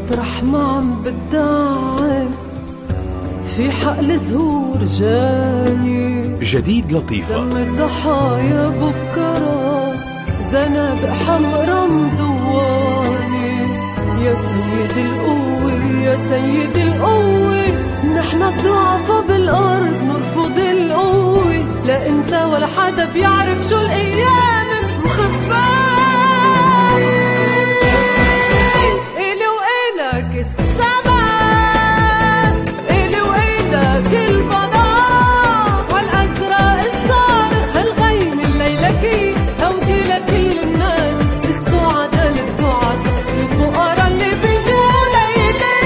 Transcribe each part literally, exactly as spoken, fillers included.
مطرح ما عم بتدعس في حقل زهور جاي جديد لطيفة. دم الضحايا بكرة زنابق حمرا مضواني. يا سيد القوة يا سيد القوة، نحن الضعفا بالأرض نرفض القوة. لا انت ولا حدا بيعرف شو الأيام مخباية. إلي وإلك السماء، إلي وإلك الفضاء، والأزرق الصارخ هالغيم الليلكي. هودي لكل الناس السعداء التعسى الفقراء اللي بيجوا ليلي.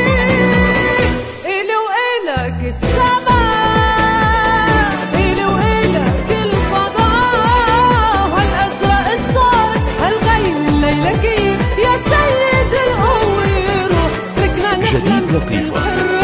إلي وإلك السماء، إلي وإلك الفضاء، والأزرق الصارخ هالغيم الليلكي. يا سيد القوة روح تركنا نحلم جديد لطيفة.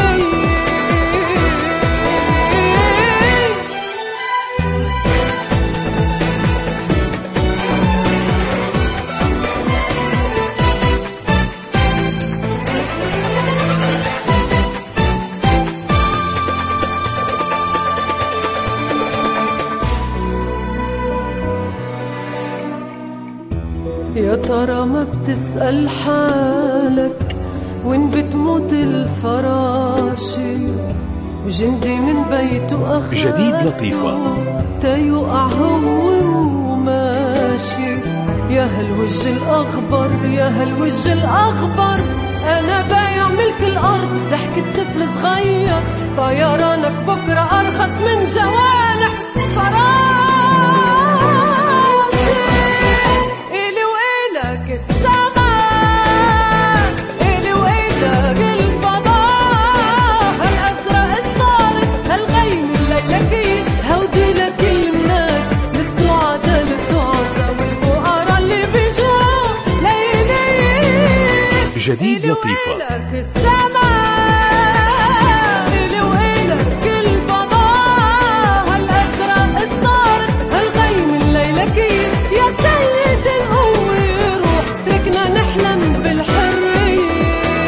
يا ترى ما بتسأل حالك وين بتموت الفراشي، وجندي من بيته أخذ جديد لطيفة. تا يقع هو وماشي. يا هالوجه الأخضر يا هالوجه الأخضر، أنا بايع ملك الأرض ضحكة طفل صغير. طيرانك بكرة أرخص من جوانح فراشي. إلي وإلك السماء، إلي وإلك الفضاء، هالأزرق الصارخ هالغيم الليلكي. هودي لكل الناس للسعداء التعسى والفقراء اللي بيجوا ليلي. جديد لطيفة. إلي وإلك السماء، إلي وإلك الفضاء، هالأزرق الصارخ هالغيم الليلكي. يا سيد القوة روح تركنا نحلم بالحرية.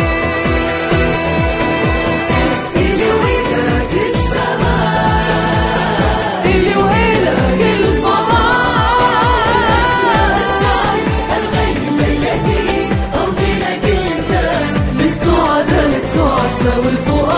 إلي وإلك السماء، إلي وإلك الفضاء، الصارخ هالغيم الليلكي. هودي لكل الناس للسعداء التعسى والفقراء